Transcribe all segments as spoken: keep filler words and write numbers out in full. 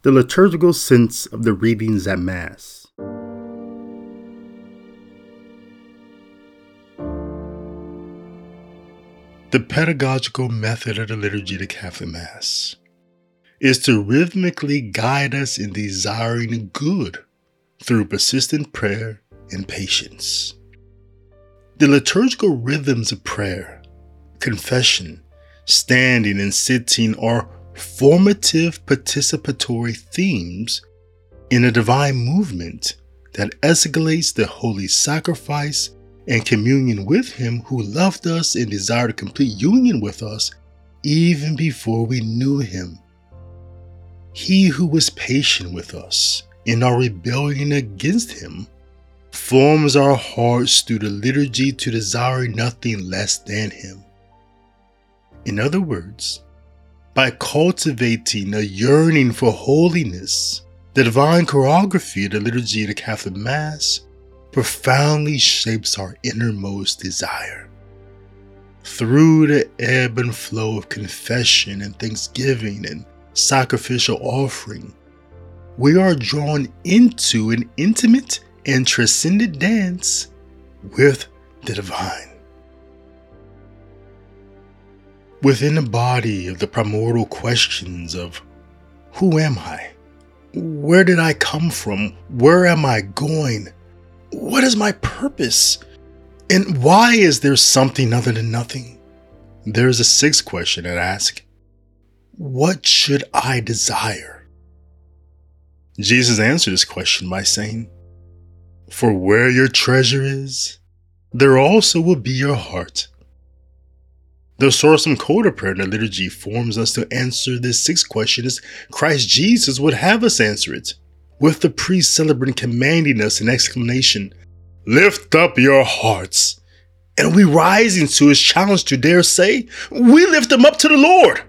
The liturgical sense of the readings at Mass. The pedagogical method of the liturgy of the Catholic Mass is to rhythmically guide us in desiring good through persistent prayer and patience. The liturgical rhythms of prayer, confession, standing, and sitting are formative participatory themes in a divine movement that escalates the holy sacrifice and communion with Him who loved us and desired a complete union with us even before we knew Him. He who was patient with us in our rebellion against Him forms our hearts through the liturgy to desire nothing less than Him. In other words, by cultivating a yearning for holiness, the divine choreography of the liturgy of the Catholic Mass profoundly shapes our innermost desire. Through the ebb and flow of confession and thanksgiving and sacrificial offering, we are drawn into an intimate and transcendent dance with the divine. Within the body of the primordial questions of who am I? Where did I come from? Where am I going? What is my purpose? And why is there something other than nothing? There's a sixth question that asks, what should I desire? Jesus answered this question by saying, for where your treasure is, there also will be your heart. The Sorsum Coda prayer in the liturgy forms us to answer this sixth question as Christ Jesus would have us answer it, with the priest celebrant commanding us in exclamation, lift up your hearts. And we rising to his challenge to dare say, we lift them up to the Lord.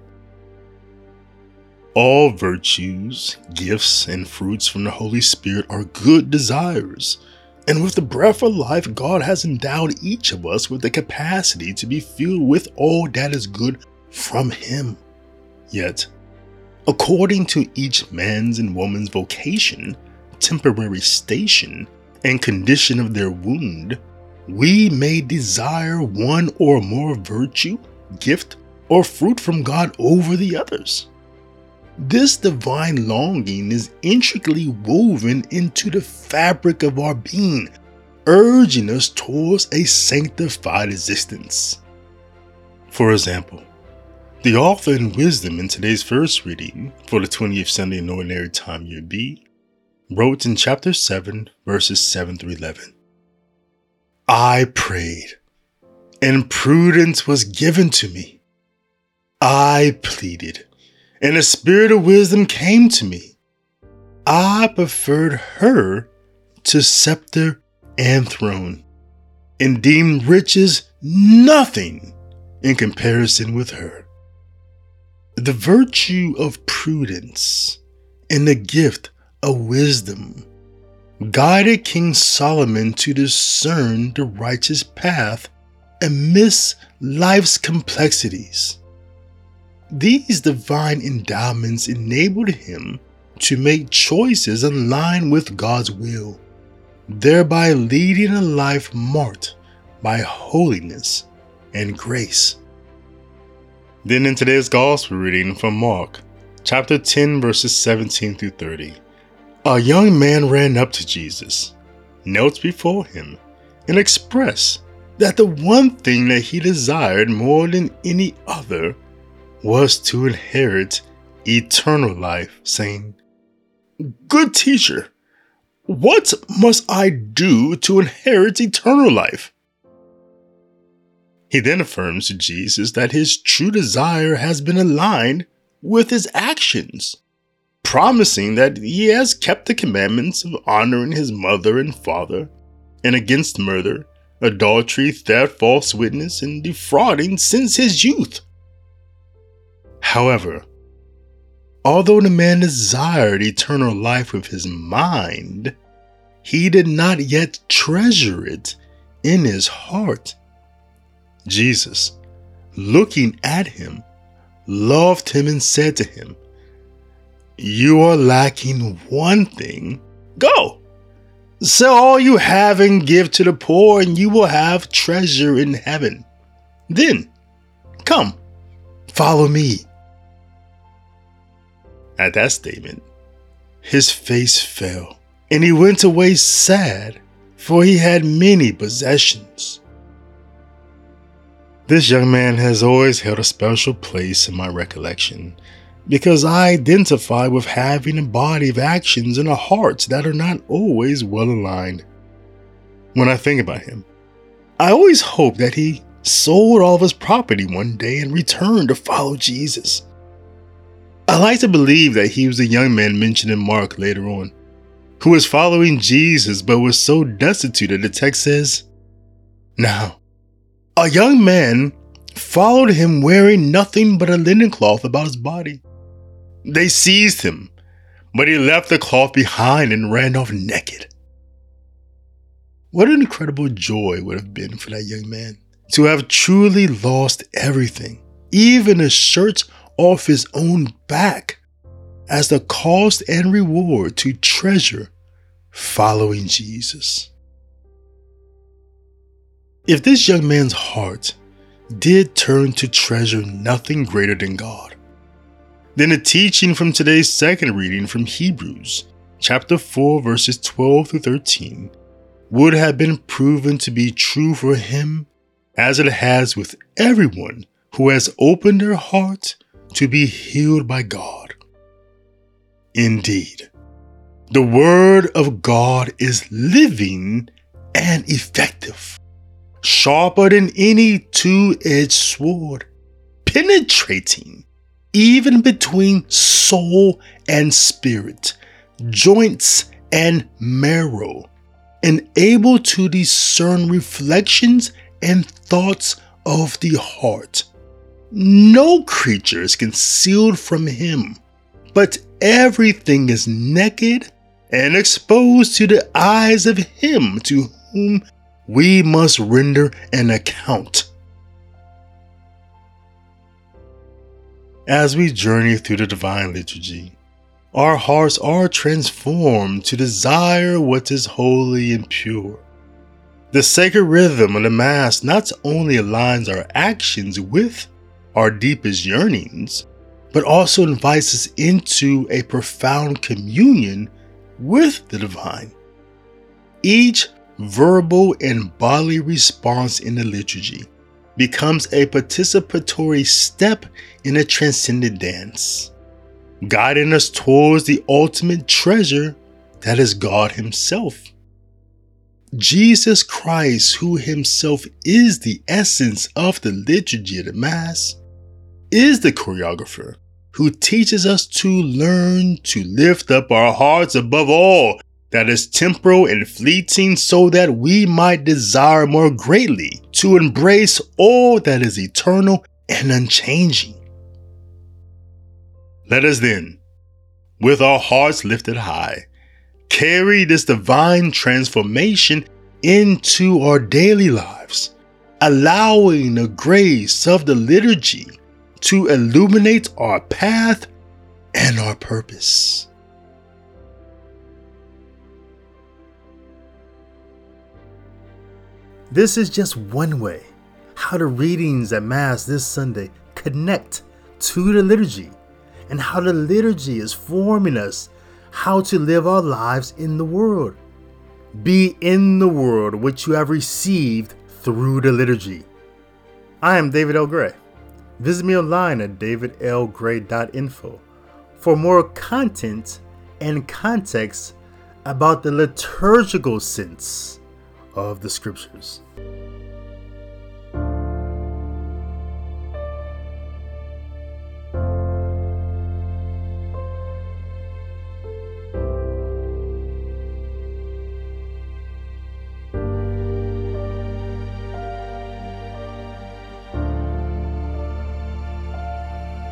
All virtues, gifts, and fruits from the Holy Spirit are good desires. And with the breath of life, God has endowed each of us with the capacity to be filled with all that is good from Him. Yet, according to each man's and woman's vocation, temporary station, and condition of their wound, we may desire one or more virtue, gift, or fruit from God over the others. This divine longing is intricately woven into the fabric of our being, urging us towards a sanctified existence. For example, the author in wisdom in today's first reading for the twentieth Sunday in Ordinary Time Year B wrote in chapter seven, verses seven through eleven. I prayed, and prudence was given to me. I pleaded, and a spirit of wisdom came to me. I preferred her to scepter and throne, and deemed riches nothing in comparison with her. The virtue of prudence and the gift of wisdom guided King Solomon to discern the righteous path amidst life's complexities. These divine endowments enabled him to make choices in line with God's will, thereby leading a life marked by holiness and grace. Then in today's gospel reading from Mark, chapter ten, verses seventeen through thirty, a young man ran up to Jesus, knelt before him, and expressed that the one thing that he desired more than any other was to inherit eternal life, saying, Good teacher, what must I do to inherit eternal life? He then affirms to Jesus that his true desire has been aligned with his actions, promising that he has kept the commandments of honoring his mother and father, and against murder, adultery, theft, false witness, and defrauding since his youth. However, although the man desired eternal life with his mind, he did not yet treasure it in his heart. Jesus, looking at him, loved him and said to him, You are lacking one thing. Go, sell all you have and give to the poor, and you will have treasure in heaven. Then, come, follow me." At that statement, his face fell, and he went away sad, for he had many possessions. This young man has always held a special place in my recollection, because I identify with having a body of actions and a heart that are not always well aligned. When I think about him, I always hope that he sold all of his property one day and returned to follow Jesus. I like to believe that he was the young man mentioned in Mark later on, who was following Jesus but was so destitute that the text says, "Now, a young man followed him wearing nothing but a linen cloth about his body. They seized him, but he left the cloth behind and ran off naked." What an incredible joy it would have been for that young man to have truly lost everything, even a shirt off his own back, as the cost and reward to treasure following Jesus. If this young man's heart did turn to treasure nothing greater than God, then the teaching from today's second reading from Hebrews chapter four verses twelve through thirteen would have been proven to be true for him, as it has with everyone who has opened their heart to be healed by God. Indeed, the Word of God is living and effective, sharper than any two-edged sword, penetrating even between soul and spirit, joints and marrow, and able to discern reflections and thoughts of the heart. No creature is concealed from him, but everything is naked and exposed to the eyes of him to whom we must render an account. As we journey through the divine liturgy, our hearts are transformed to desire what is holy and pure. The sacred rhythm of the Mass not only aligns our actions with our deepest yearnings, but also invites us into a profound communion with the divine. Each verbal and bodily response in the liturgy becomes a participatory step in a transcendent dance, guiding us towards the ultimate treasure that is God Himself. Jesus Christ, who Himself is the essence of the liturgy of the Mass, is the choreographer who teaches us to learn to lift up our hearts above all that is temporal and fleeting, so that we might desire more greatly to embrace all that is eternal and unchanging. Let us then, with our hearts lifted high, carry this divine transformation into our daily lives, allowing the grace of the liturgy to illuminate our path and our purpose. This is just one way how the readings at Mass this Sunday connect to the liturgy, and how the liturgy is forming us how to live our lives in the world. Be in the world which you have received through the liturgy. I am David L. Gray. Visit me online at david l gray dot info for more content and context about the liturgical sense of the Scriptures.